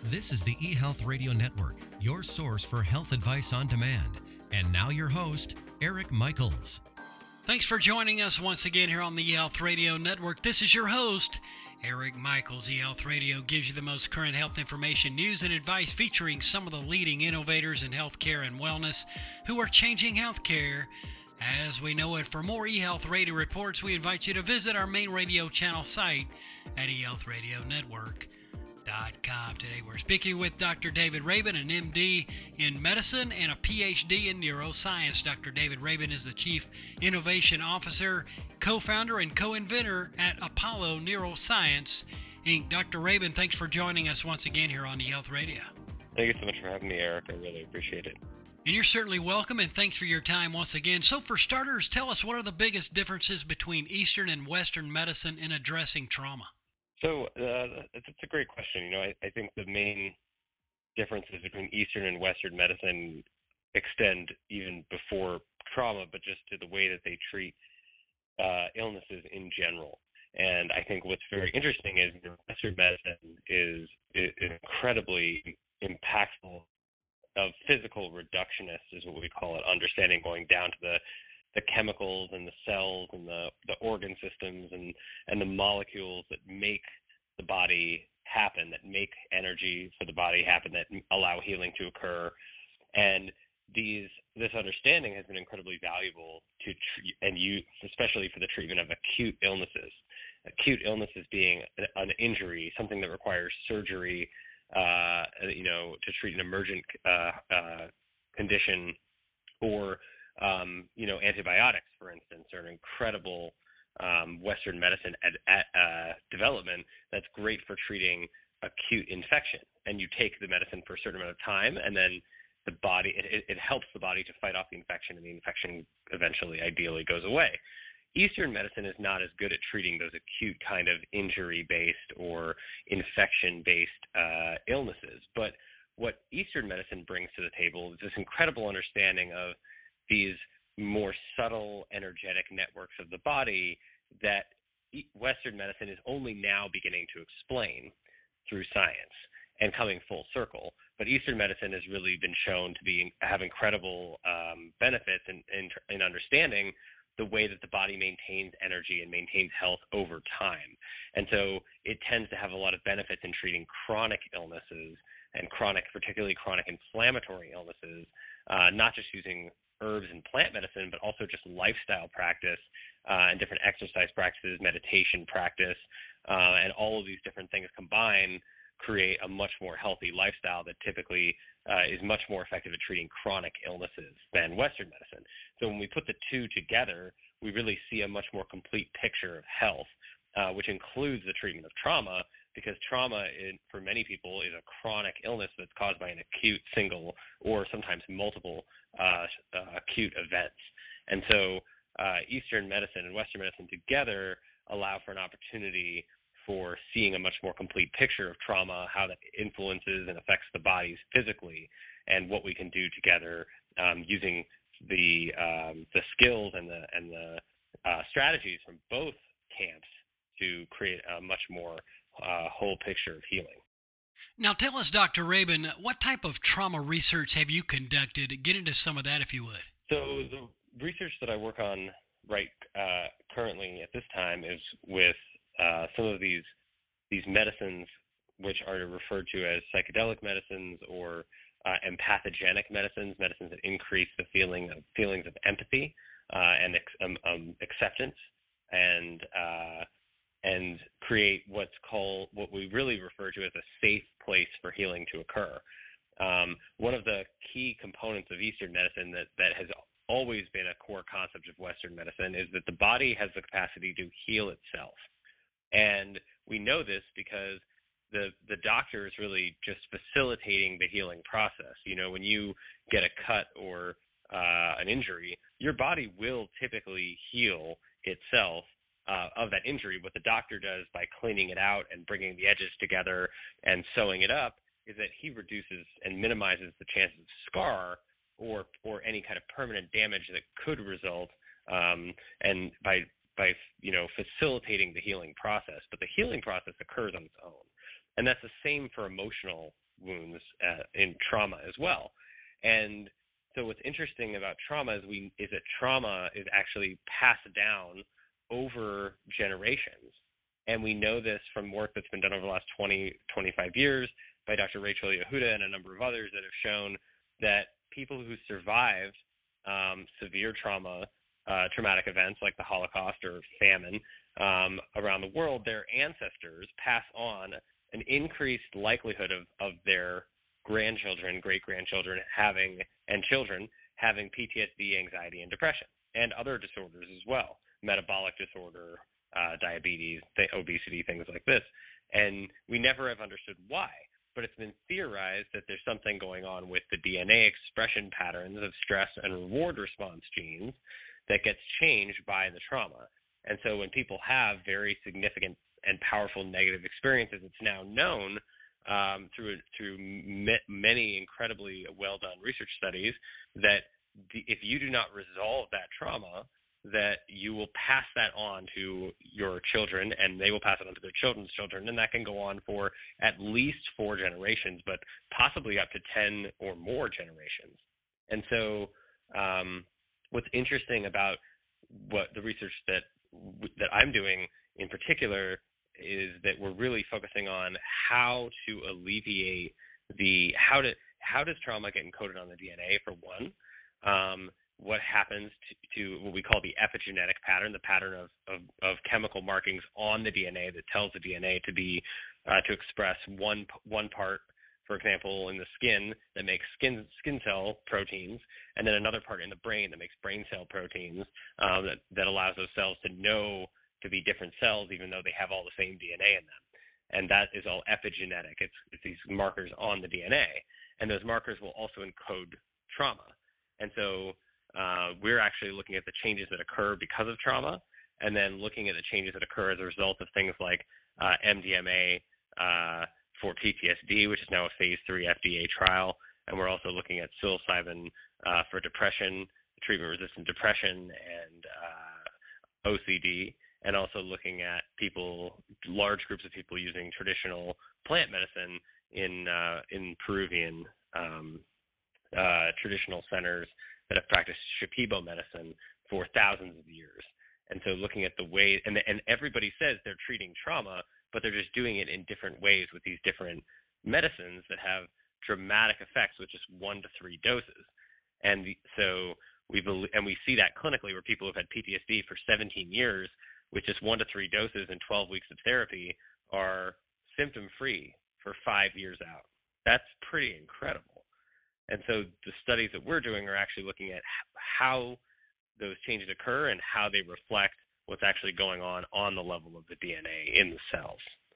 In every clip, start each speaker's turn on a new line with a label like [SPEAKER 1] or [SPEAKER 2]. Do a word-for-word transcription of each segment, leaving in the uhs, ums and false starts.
[SPEAKER 1] This is the eHealth Radio Network, your source for health advice on demand. And now your host, Eric Michaels.
[SPEAKER 2] Thanks for joining us once again here on the eHealth Radio Network. This is your host, Eric Michaels. eHealth Radio gives you the most current health information, news, and advice featuring some of the leading innovators in healthcare and wellness who are changing healthcare as we know it. For more eHealth Radio reports, we invite you to visit our main radio channel site at e health radio network dot com. Today we're speaking with Doctor David Rabin, an M D in medicine and a P H D in neuroscience. Doctor David Rabin is the Chief Innovation Officer, co-founder, and co-inventor at Apollo Neuroscience, Incorporated. Doctor Rabin, thanks for joining us once again here on eHealth Radio.
[SPEAKER 3] Thank you so much for having me, Eric. I really appreciate it.
[SPEAKER 2] And you're certainly welcome, and thanks for your time once again. So for starters, tell us, what are the biggest differences between Eastern and Western medicine in addressing trauma?
[SPEAKER 3] So uh, it's a great question. You know, I, I think the main differences between Eastern and Western medicine extend even before trauma, but just to the way that they treat uh, illnesses in general. And I think what's very interesting is, you know, Western medicine is, is incredibly impactful. Of physical reductionist is what we call it, understanding going down to the, the chemicals and the cells and the, the organ systems and, and the molecules that make the body happen, that make energy for the body happen, that allow healing to occur. And these this understanding has been incredibly valuable to treat, and you especially for the treatment of acute illnesses. Acute illnesses being an injury, something that requires surgery, Uh, you know, to treat an emergent uh, uh, condition, or um, you know, antibiotics, for instance, are an incredible um, Western medicine at, at, uh, development that's great for treating acute infection. And you take the medicine for a certain amount of time, and then the body it, it helps the body to fight off the infection, and the infection eventually, ideally, goes away. Eastern medicine is not as good at treating those acute kind of injury-based or infection-based uh, illnesses. But what Eastern medicine brings to the table is this incredible understanding of these more subtle energetic networks of the body that Western medicine is only now beginning to explain through science and coming full circle. But Eastern medicine has really been shown to be have incredible um, benefits in, in, in understanding the way that the body maintains energy and maintains health over time. And so it tends to have a lot of benefits in treating chronic illnesses and chronic, particularly chronic inflammatory illnesses, uh, not just using herbs and plant medicine, but also just lifestyle practice uh, and different exercise practices, meditation practice, uh, and all of these different things combined create a much more healthy lifestyle that typically uh, is much more effective at treating chronic illnesses than Western medicine. So when we put the two together, we really see a much more complete picture of health, uh, which includes the treatment of trauma, because trauma in, for many people is a chronic illness that's caused by an acute single or sometimes multiple uh, uh, acute events. And so uh, Eastern medicine and Western medicine together allow for an opportunity for seeing a much more complete picture of trauma, how that influences and affects the bodies physically, and what we can do together um, using the um, the skills and the and the uh, strategies from both camps to create a much more uh, whole picture of healing.
[SPEAKER 2] Now tell us, Doctor Rabin, what type of trauma research have you conducted? Get into some of that if you would.
[SPEAKER 3] So the research that I work on right uh, currently at this time is with Uh, some of these these medicines, which are referred to as psychedelic medicines or uh, empathogenic medicines, medicines that increase the feeling of feelings of empathy uh, and ex- um, um, acceptance, and uh, and create what's called what we really refer to as a safe place for healing to occur. Um, one of the key components of Eastern medicine that that has always been a core concept of Western medicine is that the body has the capacity to heal itself. And we know this because the the doctor is really just facilitating the healing process. You know, when you get a cut or uh, an injury, your body will typically heal itself uh, of that injury. What the doctor does by cleaning it out and bringing the edges together and sewing it up is that he reduces and minimizes the chances of scar or or any kind of permanent damage that could result. Um, and by by you know facilitating the healing process, but the healing process occurs on its own. And that's the same for emotional wounds uh, in trauma as well. And so what's interesting about trauma is we is that trauma is actually passed down over generations. And we know this from work that's been done over the last twenty, twenty-five years by Doctor Rachel Yehuda and a number of others that have shown that people who survived um, severe trauma, uh, traumatic events like the Holocaust or famine um, around the world, their ancestors pass on an increased likelihood of, of their grandchildren, great-grandchildren having, and children having P T S D, anxiety, and depression, and other disorders as well, metabolic disorder, uh, diabetes, th- obesity, things like this. And we never have understood why, but it's been theorized that there's something going on with the D N A expression patterns of stress and reward response genes that gets changed by the trauma. And so when people have very significant and powerful negative experiences, it's now known um, through through m- many incredibly well-done research studies that the, if you do not resolve that trauma, that you will pass that on to your children, and they will pass it on to their children's children, and that can go on for at least four generations, but possibly up to ten or more generations. And so um, what's interesting about what the research that that I'm doing in particular is that we're really focusing on how to alleviate the how to how does trauma get encoded on the D N A, for one. Um, what happens to, to what we call the epigenetic pattern, the pattern of, of, of chemical markings on the D N A that tells the D N A to be uh, to express one one part, for example, in the skin that makes skin skin cell proteins, and then another part in the brain that makes brain cell proteins um, that, that allows those cells to know to be different cells, even though they have all the same D N A in them. And that is all epigenetic. It's, it's these markers on the D N A, and those markers will also encode trauma. And so uh, we're actually looking at the changes that occur because of trauma, and then looking at the changes that occur as a result of things like uh, M D M A uh, for P T S D, which is now a phase three F D A trial. And we're also looking at psilocybin uh, for depression, treatment-resistant depression, and uh, O C D. And also looking at people, large groups of people using traditional plant medicine in uh, in Peruvian um, uh, traditional centers that have practiced Shipibo medicine for thousands of years. And so looking at the way, and, and everybody says they're treating trauma, but they're just doing it in different ways with these different medicines that have dramatic effects with just one to three doses. And so we believe, and we see that clinically where people have had P T S D for seventeen years with just one to three doses and twelve weeks of therapy are symptom-free for five years out. That's pretty incredible. And so the studies that we're doing are actually looking at how those changes occur and how they reflect what's actually going on on the level of the D N A in the cells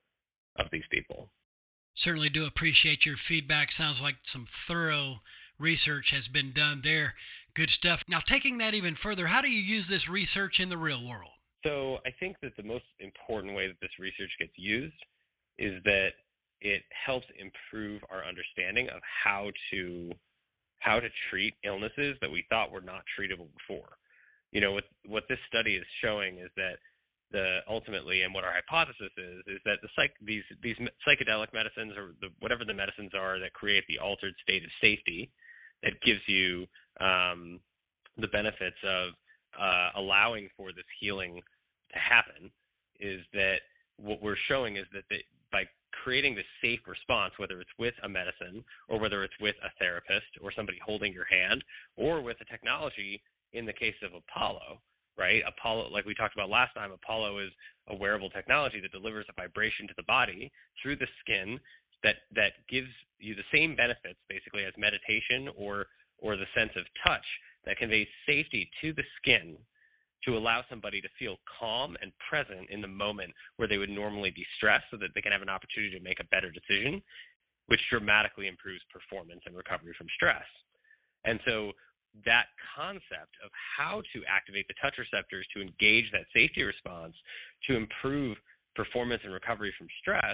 [SPEAKER 3] of these people.
[SPEAKER 2] Certainly do appreciate your feedback. Sounds like some thorough research has been done there. Good stuff. Now, taking that even further, how do you use this research in the real world?
[SPEAKER 3] So I think that the most important way that this research gets used is that it helps improve our understanding of how to how to treat illnesses that we thought were not treatable before. You know, what what this study is showing is that the ultimately, and what our hypothesis is, is that the psych these these psychedelic medicines, or the, whatever the medicines are that create the altered state of safety, that gives you um, the benefits of uh, allowing for this healing to happen, is that what we're showing is that the, by creating this safe response, whether it's with a medicine or whether it's with a therapist or somebody holding your hand or with a technology, in the case of Apollo, right? Apollo, like we talked about last time, Apollo is a wearable technology that delivers a vibration to the body through the skin that, that gives you the same benefits basically as meditation or, or the sense of touch that conveys safety to the skin to allow somebody to feel calm and present in the moment where they would normally be stressed, so that they can have an opportunity to make a better decision, which dramatically improves performance and recovery from stress. And so that concept of how to activate the touch receptors to engage that safety response to improve performance and recovery from stress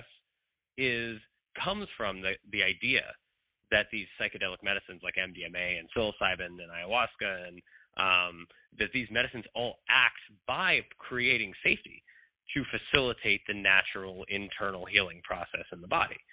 [SPEAKER 3] is comes from the, the idea that these psychedelic medicines like M D M A and psilocybin and ayahuasca and Um, that these medicines all act by creating safety to facilitate the natural internal healing process in the body.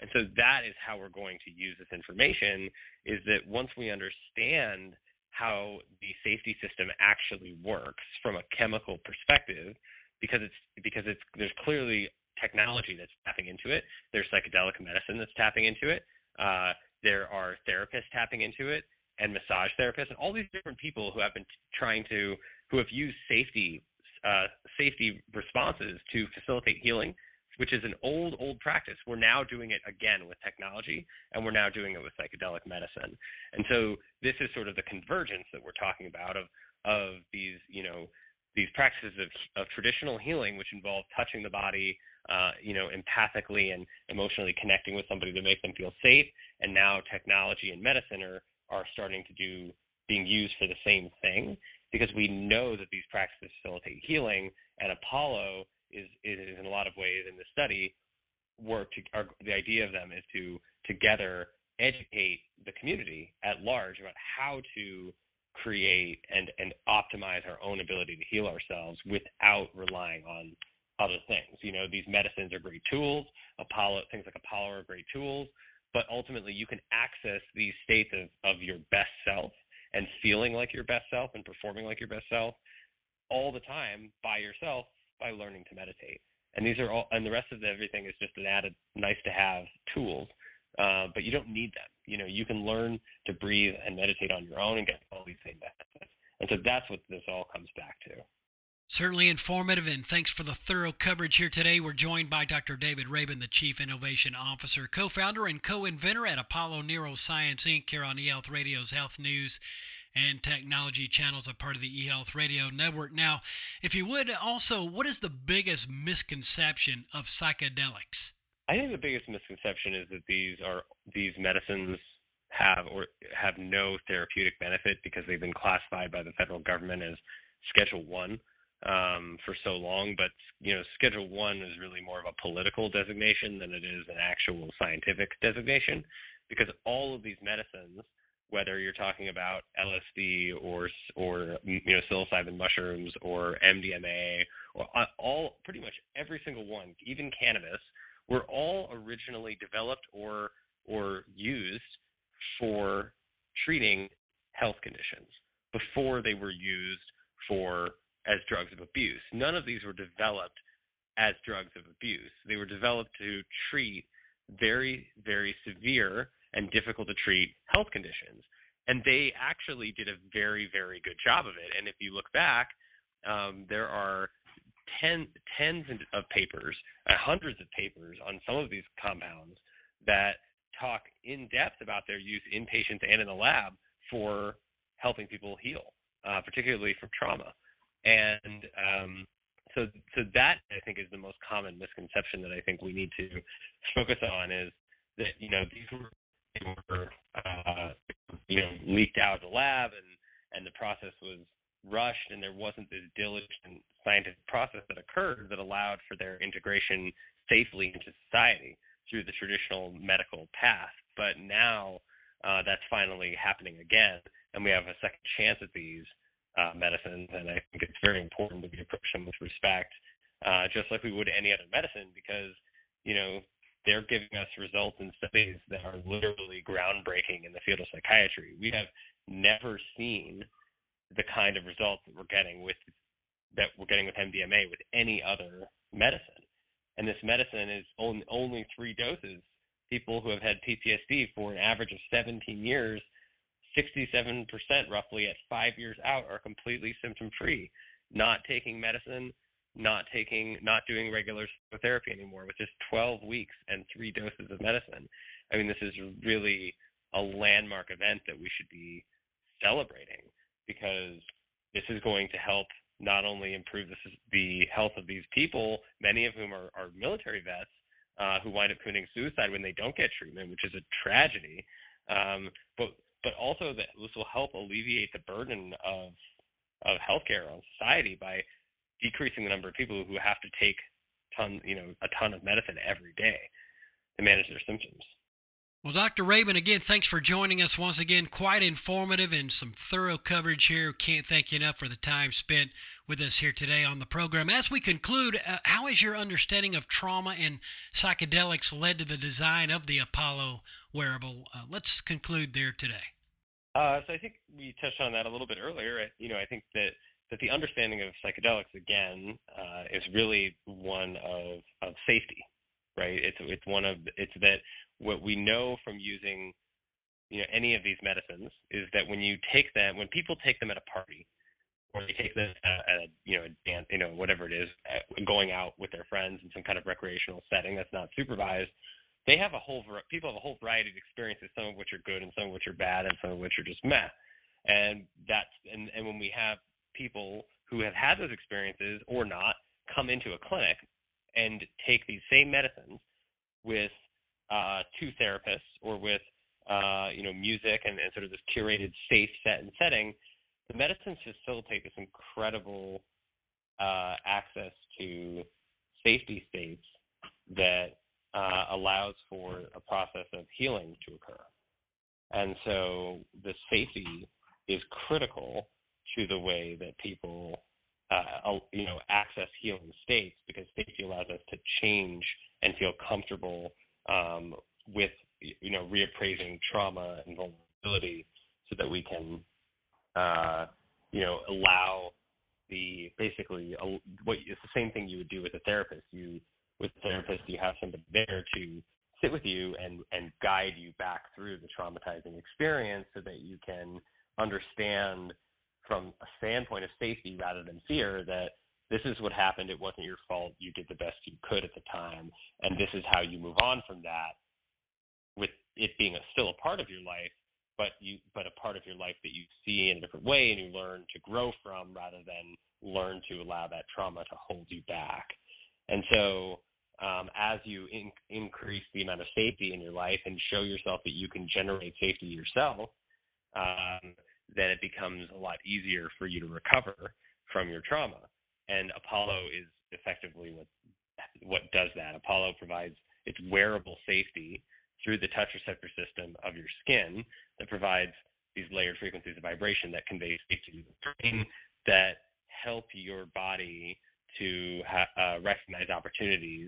[SPEAKER 3] And so that is how we're going to use this information, is that once we understand how the safety system actually works from a chemical perspective, because it's because it's there's clearly technology that's tapping into it. There's psychedelic medicine that's tapping into it. Uh, there are therapists tapping into it, and massage therapists, and all these different people who have been trying to, who have used safety uh, safety responses to facilitate healing, which is an old, old practice. We're now doing it again with technology, and we're now doing it with psychedelic medicine. And so this is sort of the convergence that we're talking about of of these, you know, these practices of, of traditional healing, which involve touching the body, uh, you know, empathically and emotionally connecting with somebody to make them feel safe. And now technology and medicine are, are starting to do, being used for the same thing, because we know that these practices facilitate healing, and Apollo is, is in a lot of ways in the study, work to, our, the idea of them is to together educate the community at large about how to create and, and optimize our own ability to heal ourselves without relying on other things. You know, these medicines are great tools. Apollo, things like Apollo are great tools, but ultimately you can access these states of, of your best self and feeling like your best self and performing like your best self all the time by yourself by learning to meditate. And these are all, and the rest of everything is just an added nice to have tools, uh, but you don't need them. You know, you can learn to breathe and meditate on your own and get all these same benefits. And so that's what this all comes back to.
[SPEAKER 2] Certainly informative, and thanks for the thorough coverage here today. We're joined by Doctor David Rabin, the Chief Innovation Officer, co-founder and co-inventor at Apollo Neuroscience, Incorporated, here on eHealth Radio's Health News and Technology channels, a part of the eHealth Radio Network. Now, if you would, also, what is the biggest misconception of psychedelics?
[SPEAKER 3] I think the biggest misconception is that these are these medicines have or have no therapeutic benefit because they've been classified by the federal government as Schedule One um, for so long. But you know, Schedule One is really more of a political designation than it is an actual scientific designation, because all of these medicines, whether you're talking about L S D or or you know psilocybin mushrooms or M D M A or all pretty much every single one, even cannabis, were all originally developed or or used for treating health conditions before they were used for as drugs of abuse. None of these were developed as drugs of abuse. They were developed to treat very, very severe and difficult to treat health conditions. And they actually did a very, very good job of it. And if you look back, um, there are ten, tens of papers, uh, hundreds of papers on some of these compounds that talk in depth about their use in patients and in the lab for helping people heal, uh, particularly from trauma. And um, so, so that I think is the most common misconception that I think we need to focus on, is that you know these were, they were uh, you know leaked out of the lab, and and the process was rushed, and there wasn't this diligent scientific process that occurred that allowed for their integration safely into society through the traditional medical path. But now uh, that's finally happening again, and we have a second chance at these uh, medicines, and I think it's very important that we approach them with respect, uh, just like we would any other medicine, because, you know, they're giving us results in studies that are literally groundbreaking in the field of psychiatry. We have never seen the kind of results that we're getting with that we're getting with M D M A with any other medicine. And this medicine is only, only three doses. People who have had P T S D for an average of seventeen years, sixty-seven percent roughly at five years out are completely symptom-free, not taking medicine, not taking, not doing regular therapy anymore, with just twelve weeks and three doses of medicine. I mean, this is really a landmark event that we should be celebrating, because this is going to help not only improve the, the health of these people, many of whom are, are military vets uh, who wind up committing suicide when they don't get treatment, which is a tragedy, um, but but also that this will help alleviate the burden of of healthcare on society by decreasing the number of people who have to take ton, you know, a ton of medicine every day to manage their symptoms.
[SPEAKER 2] Well, Doctor Rabin, again, thanks for joining us once again. Quite informative and some thorough coverage here. Can't thank you enough for the time spent with us here today on the program. As we conclude, uh, how has your understanding of trauma and psychedelics led to the design of the Apollo wearable? Uh, let's conclude there today.
[SPEAKER 3] Uh, so I think we touched on that a little bit earlier. You know, I think that, that the understanding of psychedelics, again, uh, is really one of, of safety, right? It's it's one of it's that what we know from using, you know, any of these medicines is that when you take them, when people take them at a party, or they take them at a, you know, a dance, you know, whatever it is, going out with their friends in some kind of recreational setting that's not supervised, they have a whole, people have a whole variety of experiences, some of which are good and some of which are bad and some of which are just meh. And that's, and, and when we have people who have had those experiences or not come into a clinic and take these same medicines with uh, two therapists or with, uh, you know, music and, and sort of this curated, safe set and setting, the medicines facilitate this incredible uh, access to safety states that uh, allows for a process of healing to occur. And so the safety is critical to the way that people, uh, you know, access healing states, because safety allows us to change and feel comfortable um, with, you know, reappraising trauma and vulnerability, so that we can, uh, you know, allow the basically uh, what it's the same thing you would do with a therapist. You with a therapist, you have somebody there to sit with you and and guide you back through the traumatizing experience, so that you can understand from a standpoint of safety rather than fear that this is what happened. It wasn't your fault. You did the best you could at the time. And this is how you move on from that, with it being a, still a part of your life, but you but a part of your life that you see in a different way and you learn to grow from, rather than learn to allow that trauma to hold you back. And so um, as you in, increase the amount of safety in your life and show yourself that you can generate safety yourself, um, then it becomes a lot easier for you to recover from your trauma. And Apollo is effectively what what does that. Apollo provides its wearable safety through the touch receptor system of your skin that provides these layered frequencies of vibration that convey safety to the brain, that help your body to ha- uh, recognize opportunities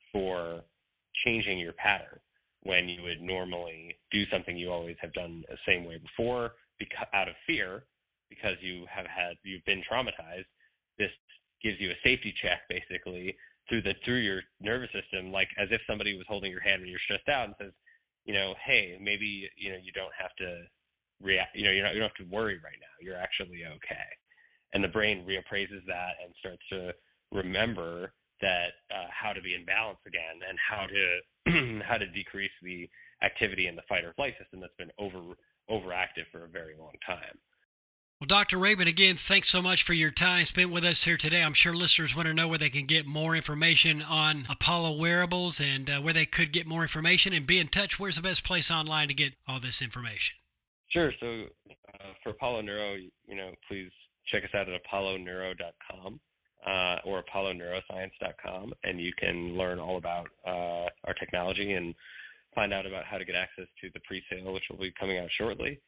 [SPEAKER 3] for changing your pattern when you would normally do something you always have done the same way before, because out of fear, because you have had you've been traumatized. This gives you a safety check, basically, through the through your nervous system, like as if somebody was holding your hand when you're stressed out and says, you know, hey, maybe, you know, you don't have to react, you know, you're not, you don't have to worry right now. You're actually okay. And the brain reappraises that and starts to remember that uh, how to be in balance again, and how to how to decrease the activity in the fight or flight system that's been over overactive for a very long time.
[SPEAKER 2] Well, Doctor Rabin, again, thanks so much for your time spent with us here today. I'm sure listeners want to know where they can get more information on Apollo wearables, and uh, where they could get more information and be in touch. Where's the best place online to get all this information?
[SPEAKER 3] Sure. So uh, for Apollo Neuro, you know, please check us out at apollo neuro dot com uh, or apollo neuroscience dot com, and you can learn all about uh, our technology and find out about how to get access to the pre-sale, which will be coming out shortly.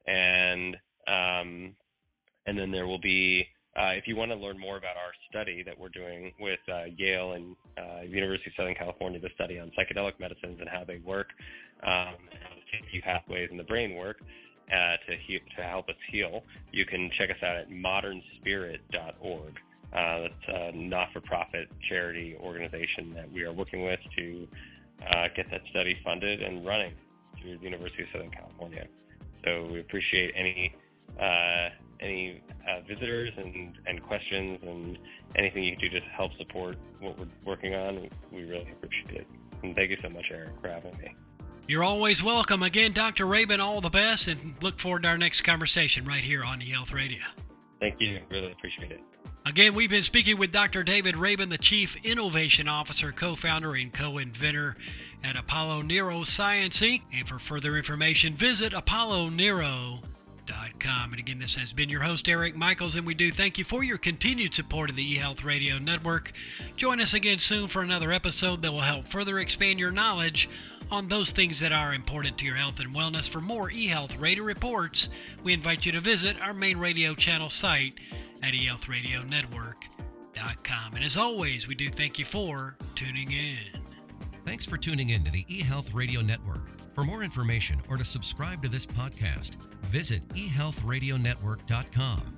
[SPEAKER 3] And um, And then there will be, uh, if you want to learn more about our study that we're doing with uh, Yale and uh, University of Southern California, the study on psychedelic medicines and how they work, um, and how the safety pathways in the brain work uh, to he- to help us heal, you can check us out at modern spirit dot org. Uh, that's a not-for-profit charity organization that we are working with to uh, get that study funded and running through the University of Southern California. So we appreciate any uh, any uh, visitors and, and questions and anything you can do to help support what we're working on. We really appreciate it. And thank you so much, Eric, for having me.
[SPEAKER 2] You're always welcome. Again, Doctor Rabin, all the best, and look forward to our next conversation right here on eHealth Radio.
[SPEAKER 3] Thank you. Really appreciate it.
[SPEAKER 2] Again, we've been speaking with Doctor David Rabin, the Chief Innovation Officer, co-founder, and co-inventor at Apollo Neuroscience, Incorporated. And for further information, visit apollo neuro dot com. And again, this has been your host, Eric Michaels, and we do thank you for your continued support of the eHealth Radio Network. Join us again soon for another episode that will help further expand your knowledge on those things that are important to your health and wellness. For more eHealth Radio reports, we invite you to visit our main radio channel site at e health radio network dot com. And as always, we do thank you for tuning in.
[SPEAKER 1] Thanks for tuning in to the eHealth Radio Network. For more information or to subscribe to this podcast, visit e health radio network dot com.